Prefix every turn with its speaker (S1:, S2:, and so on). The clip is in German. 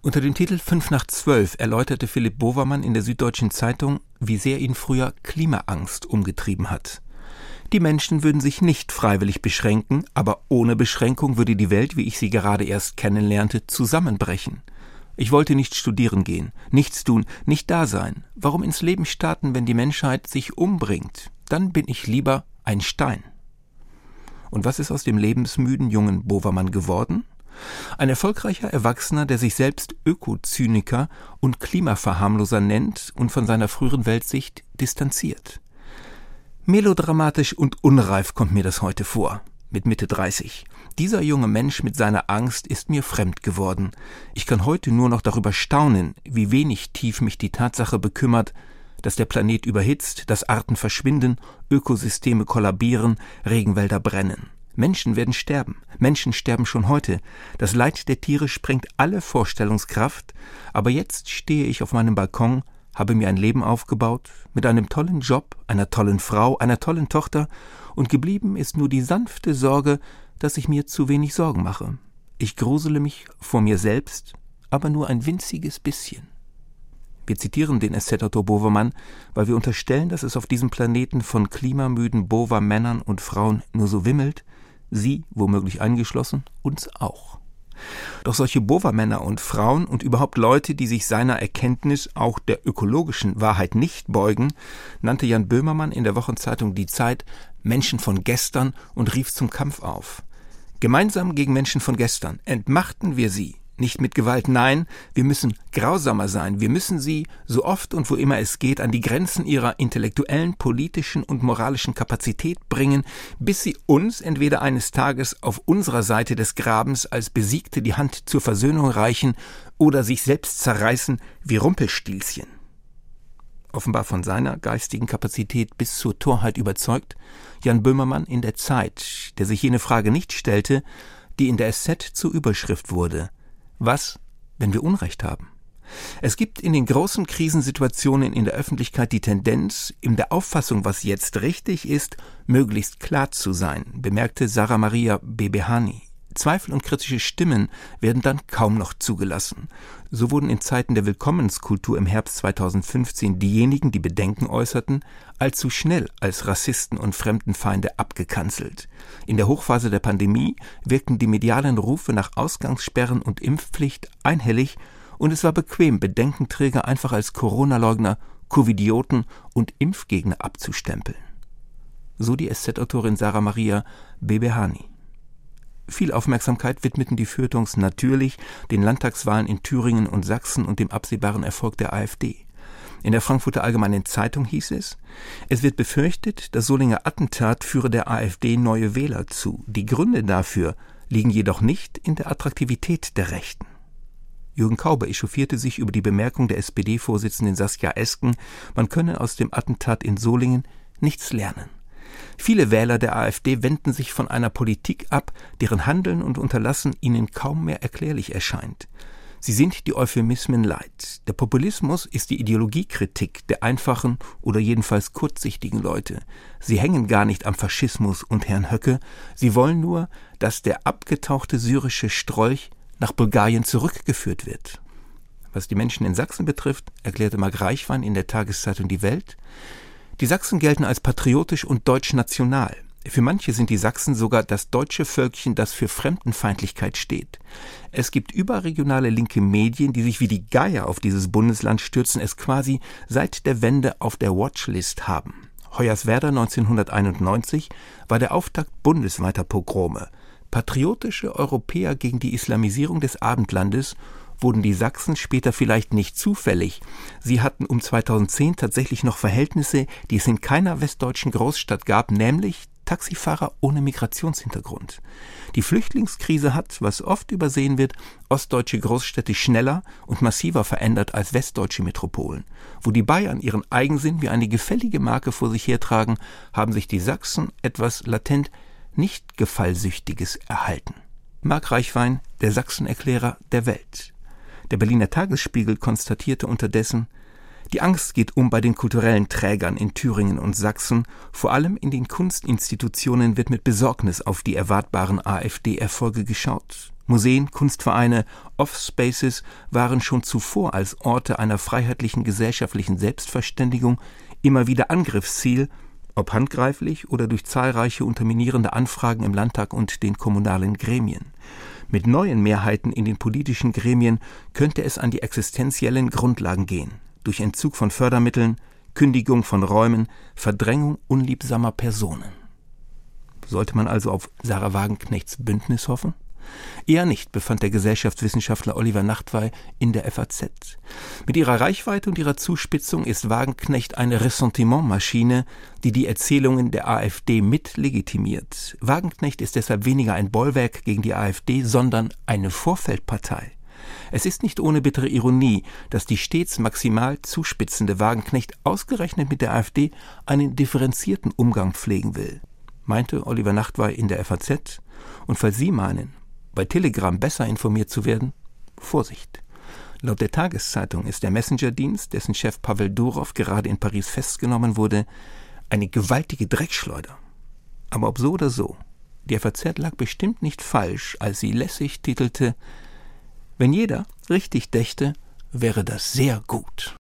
S1: Unter dem Titel 5 nach 12 erläuterte Philipp Bovermann in der Süddeutschen Zeitung, wie sehr ihn früher Klimaangst umgetrieben hat. Die Menschen würden sich nicht freiwillig beschränken, aber ohne Beschränkung würde die Welt, wie ich sie gerade erst kennenlernte, zusammenbrechen. Ich wollte nicht studieren gehen, nichts tun, nicht da sein. Warum ins Leben starten, wenn die Menschheit sich umbringt? Dann bin ich lieber ein Stein. Und was ist aus dem lebensmüden jungen Bovermann geworden? Ein erfolgreicher Erwachsener, der sich selbst Ökozyniker und Klimaverharmloser nennt und von seiner früheren Weltsicht distanziert. Melodramatisch und unreif kommt mir das heute vor, mit Mitte 30. Dieser junge Mensch mit seiner Angst ist mir fremd geworden. Ich kann heute nur noch darüber staunen, wie wenig tief mich die Tatsache bekümmert, dass der Planet überhitzt, dass Arten verschwinden, Ökosysteme kollabieren, Regenwälder brennen. Menschen werden sterben. Menschen sterben schon heute. Das Leid der Tiere sprengt alle Vorstellungskraft. Aber jetzt stehe ich auf meinem Balkon, habe mir ein Leben aufgebaut, mit einem tollen Job, einer tollen Frau, einer tollen Tochter, und geblieben ist nur die sanfte Sorge, dass ich mir zu wenig Sorgen mache. Ich grusele mich vor mir selbst, aber nur ein winziges bisschen. Wir zitieren den SZ-Autor Bovermann, weil wir unterstellen, dass es auf diesem Planeten von klimamüden Bover-Männern und Frauen nur so wimmelt, Sie, womöglich eingeschlossen, uns auch. Doch solche Bover-Männer und Frauen und überhaupt Leute, die sich seiner Erkenntnis, auch der ökologischen Wahrheit nicht beugen, nannte Jan Böhmermann in der Wochenzeitung Die Zeit Menschen von gestern und rief zum Kampf auf. Gemeinsam gegen Menschen von gestern entmachten wir sie. Nicht mit Gewalt, nein, wir müssen grausamer sein. Wir müssen sie, so oft und wo immer es geht, an die Grenzen ihrer intellektuellen, politischen und moralischen Kapazität bringen, bis sie uns entweder eines Tages auf unserer Seite des Grabens als Besiegte die Hand zur Versöhnung reichen oder sich selbst zerreißen wie Rumpelstilzchen. Offenbar von seiner geistigen Kapazität bis zur Torheit überzeugt, Jan Böhmermann in der Zeit, der sich jene Frage nicht stellte, die in der SZ zur Überschrift wurde: Was, wenn wir Unrecht haben? Es gibt in den großen Krisensituationen in der Öffentlichkeit die Tendenz, in der Auffassung, was jetzt richtig ist, möglichst klar zu sein, bemerkte Sarah Maria Behani. Zweifel und kritische Stimmen werden dann kaum noch zugelassen. So wurden in Zeiten der Willkommenskultur im Herbst 2015 diejenigen, die Bedenken äußerten, allzu schnell als Rassisten und Fremdenfeinde abgekanzelt. In der Hochphase der Pandemie wirkten die medialen Rufe nach Ausgangssperren und Impfpflicht einhellig, und es war bequem, Bedenkenträger einfach als Corona-Leugner, Covidioten und Impfgegner abzustempeln. So die SZ-Autorin Sarah Maria Behani. Viel Aufmerksamkeit widmeten die Feuilletons natürlich den Landtagswahlen in Thüringen und Sachsen und dem absehbaren Erfolg der AfD. In der Frankfurter Allgemeinen Zeitung hieß es: Es wird befürchtet, das Solinger Attentat führe der AfD neue Wähler zu. Die Gründe dafür liegen jedoch nicht in der Attraktivität der Rechten. Jürgen Kauber echauffierte sich über die Bemerkung der SPD-Vorsitzenden Saskia Esken, man könne aus dem Attentat in Solingen nichts lernen. Viele Wähler der AfD wenden sich von einer Politik ab, deren Handeln und Unterlassen ihnen kaum mehr erklärlich erscheint. Sie sind die Euphemismen leid. Der Populismus ist die Ideologiekritik der einfachen oder jedenfalls kurzsichtigen Leute. Sie hängen gar nicht am Faschismus und Herrn Höcke. Sie wollen nur, dass der abgetauchte syrische Strolch nach Bulgarien zurückgeführt wird. Was die Menschen in Sachsen betrifft, erklärte Marc Reichwein in der Tageszeitung Die Welt: Die Sachsen gelten als patriotisch und deutsch-national. Für manche sind die Sachsen sogar das deutsche Völkchen, das für Fremdenfeindlichkeit steht. Es gibt überregionale linke Medien, die sich wie die Geier auf dieses Bundesland stürzen, es quasi seit der Wende auf der Watchlist haben. Hoyerswerda 1991 war der Auftakt bundesweiter Pogrome. Patriotische Europäer gegen die Islamisierung des Abendlandes wurden die Sachsen später vielleicht nicht zufällig. Sie hatten um 2010 tatsächlich noch Verhältnisse, die es in keiner westdeutschen Großstadt gab, nämlich Taxifahrer ohne Migrationshintergrund. Die Flüchtlingskrise hat, was oft übersehen wird, ostdeutsche Großstädte schneller und massiver verändert als westdeutsche Metropolen. Wo die Bayern ihren Eigensinn wie eine gefällige Marke vor sich hertragen, haben sich die Sachsen etwas latent nicht Gefallsüchtiges erhalten. Marc Reichwein, der Sachsenerklärer der Welt. Der Berliner Tagesspiegel konstatierte unterdessen: Die Angst geht bei den kulturellen Trägern in Thüringen und Sachsen. Vor allem in den Kunstinstitutionen wird mit Besorgnis auf die erwartbaren AfD-Erfolge geschaut. Museen, Kunstvereine, Offspaces waren schon zuvor als Orte einer freiheitlichen gesellschaftlichen Selbstverständigung immer wieder Angriffsziel, ob handgreiflich oder durch zahlreiche unterminierende Anfragen im Landtag und den kommunalen Gremien. Mit neuen Mehrheiten in den politischen Gremien könnte es an die existenziellen Grundlagen gehen, durch Entzug von Fördermitteln, Kündigung von Räumen, Verdrängung unliebsamer Personen. Sollte man also auf Sarah Wagenknechts Bündnis hoffen? Eher nicht, befand der Gesellschaftswissenschaftler Oliver Nachtwey in der FAZ. Mit ihrer Reichweite und ihrer Zuspitzung ist Wagenknecht eine Ressentimentmaschine, die die Erzählungen der AfD mit legitimiert. Wagenknecht ist deshalb weniger ein Bollwerk gegen die AfD, sondern eine Vorfeldpartei. Es ist nicht ohne bittere Ironie, dass die stets maximal zuspitzende Wagenknecht ausgerechnet mit der AfD einen differenzierten Umgang pflegen will, meinte Oliver Nachtwey in der FAZ. Und falls Sie meinen, bei Telegram besser informiert zu werden, Vorsicht. Laut der Tageszeitung ist der Messenger-Dienst, dessen Chef Pavel Durov gerade in Paris festgenommen wurde, eine gewaltige Dreckschleuder. Aber ob so oder so, die FAZ lag bestimmt nicht falsch, als sie lässig titelte: Wenn jeder richtig dächte, wäre das sehr gut.